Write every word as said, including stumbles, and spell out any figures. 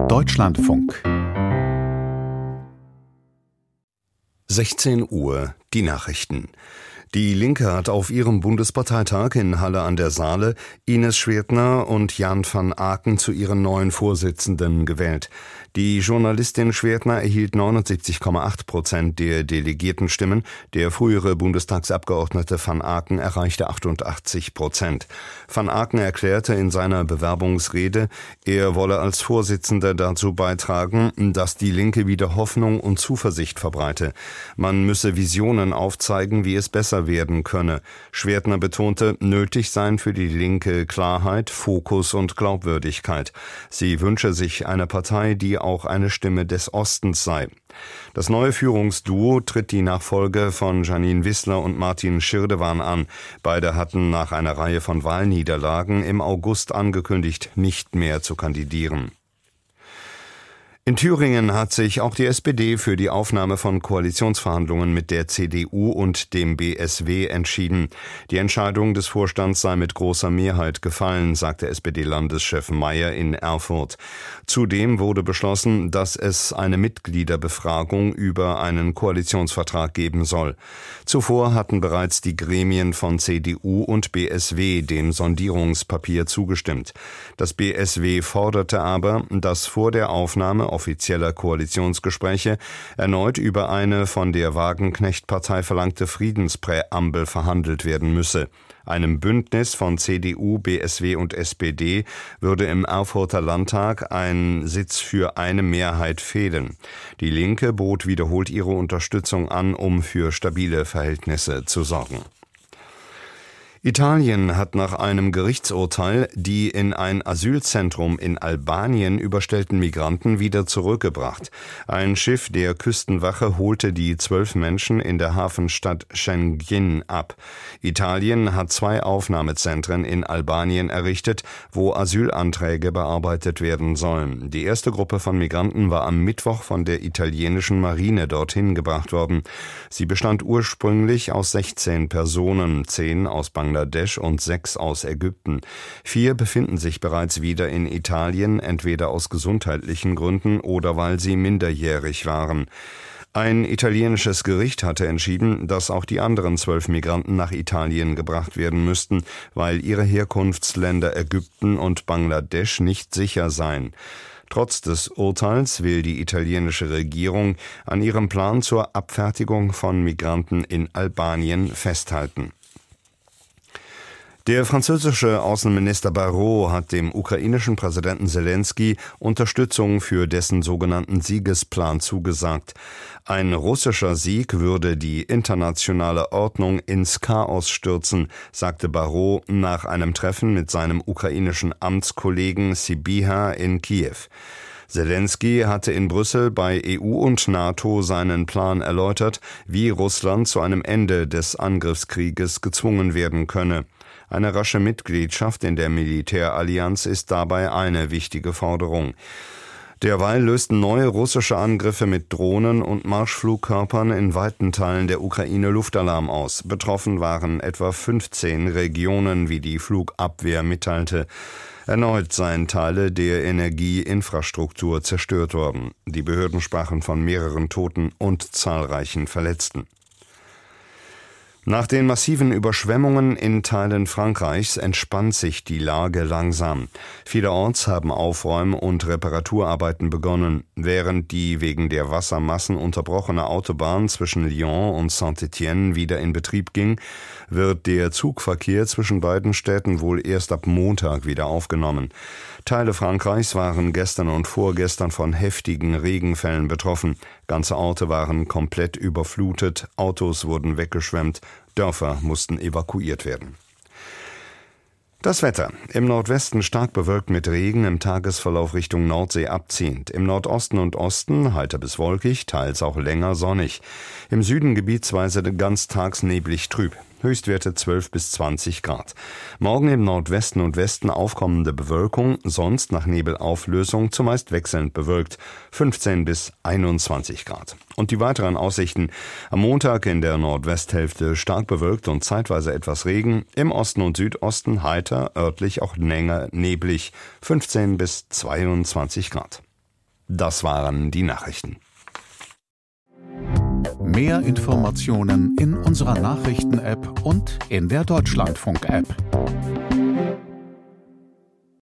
Deutschlandfunk. sechzehn Uhr, die Nachrichten. Die Linke hat auf ihrem Bundesparteitag in Halle an der Saale Ines Schwertner und Jan van Aken zu ihren neuen Vorsitzenden gewählt. Die Journalistin Schwertner erhielt neunundsiebzig Komma acht Prozent der Delegiertenstimmen. Der frühere Bundestagsabgeordnete van Aken erreichte achtundachtzig Prozent. Van Aken erklärte in seiner Bewerbungsrede, er wolle als Vorsitzender dazu beitragen, dass die Linke wieder Hoffnung und Zuversicht verbreite. Man müsse Visionen aufzeigen, wie es besser werden könne. Schwertner betonte, nötig seien für die Linke Klarheit, Fokus und Glaubwürdigkeit. Sie wünsche sich eine Partei, die auch eine Stimme des Ostens sei. Das neue Führungsduo tritt die Nachfolge von Janine Wissler und Martin Schirdewan an. Beide hatten nach einer Reihe von Wahlniederlagen im August angekündigt, nicht mehr zu kandidieren. In Thüringen hat sich auch die S P D für die Aufnahme von Koalitionsverhandlungen mit der C D U und dem B S W entschieden. Die Entscheidung des Vorstands sei mit großer Mehrheit gefallen, sagte S P D-Landeschef Mayer in Erfurt. Zudem wurde beschlossen, dass es eine Mitgliederbefragung über einen Koalitionsvertrag geben soll. Zuvor hatten bereits die Gremien von C D U und B S W dem Sondierungspapier zugestimmt. Das B S W forderte aber, dass vor der Aufnahme offizieller Koalitionsgespräche erneut über eine von der Wagenknecht-Partei verlangte Friedenspräambel verhandelt werden müsse. Einem Bündnis von C D U, B S W und S P D würde im Erfurter Landtag ein Sitz für eine Mehrheit fehlen. Die Linke bot wiederholt ihre Unterstützung an, um für stabile Verhältnisse zu sorgen. Italien hat nach einem Gerichtsurteil die in ein Asylzentrum in Albanien überstellten Migranten wieder zurückgebracht. Ein Schiff der Küstenwache holte die zwölf Menschen in der Hafenstadt Schengjin ab. Italien hat zwei Aufnahmezentren in Albanien errichtet, wo Asylanträge bearbeitet werden sollen. Die erste Gruppe von Migranten war am Mittwoch von der italienischen Marine dorthin gebracht worden. Sie bestand ursprünglich aus sechzehn Personen, zehn aus Bangladesch Bangladesch und sechs aus Ägypten. Vier befinden sich bereits wieder in Italien, entweder aus gesundheitlichen Gründen oder weil sie minderjährig waren. Ein italienisches Gericht hatte entschieden, dass auch die anderen zwölf Migranten nach Italien gebracht werden müssten, weil ihre Herkunftsländer Ägypten und Bangladesch nicht sicher seien. Trotz des Urteils will die italienische Regierung an ihrem Plan zur Abfertigung von Migranten in Albanien festhalten. Der französische Außenminister Barrot hat dem ukrainischen Präsidenten Selenskyj Unterstützung für dessen sogenannten Siegesplan zugesagt. Ein russischer Sieg würde die internationale Ordnung ins Chaos stürzen, sagte Barrot nach einem Treffen mit seinem ukrainischen Amtskollegen Sybiha in Kiew. Selenskyj hatte in Brüssel bei E U und NATO seinen Plan erläutert, wie Russland zu einem Ende des Angriffskrieges gezwungen werden könne. Eine rasche Mitgliedschaft in der Militärallianz ist dabei eine wichtige Forderung. Derweil lösten neue russische Angriffe mit Drohnen und Marschflugkörpern in weiten Teilen der Ukraine Luftalarm aus. Betroffen waren etwa fünfzehn Regionen, wie die Flugabwehr mitteilte. Erneut seien Teile der Energieinfrastruktur zerstört worden. Die Behörden sprachen von mehreren Toten und zahlreichen Verletzten. Nach den massiven Überschwemmungen in Teilen Frankreichs entspannt sich die Lage langsam. Vielerorts haben Aufräum- und Reparaturarbeiten begonnen. Während die wegen der Wassermassen unterbrochene Autobahn zwischen Lyon und Saint-Étienne wieder in Betrieb ging, wird der Zugverkehr zwischen beiden Städten wohl erst ab Montag wieder aufgenommen. Teile Frankreichs waren gestern und vorgestern von heftigen Regenfällen betroffen. Ganze Orte waren komplett überflutet, Autos wurden weggeschwemmt, Dörfer mussten evakuiert werden. Das Wetter. Im Nordwesten stark bewölkt mit Regen, im Tagesverlauf Richtung Nordsee abziehend. Im Nordosten und Osten heiter bis wolkig, teils auch länger sonnig. Im Süden gebietsweise ganztags neblig trüb. Höchstwerte zwölf bis zwanzig Grad. Morgen im Nordwesten und Westen aufkommende Bewölkung, sonst nach Nebelauflösung zumeist wechselnd bewölkt, fünfzehn bis einundzwanzig Grad. Und die weiteren Aussichten: am Montag in der Nordwesthälfte stark bewölkt und zeitweise etwas Regen, im Osten und Südosten heiter, örtlich auch länger neblig, fünfzehn bis zweiundzwanzig Grad. Das waren die Nachrichten. Mehr Informationen in unserer Nachrichten-App und in der Deutschlandfunk-App.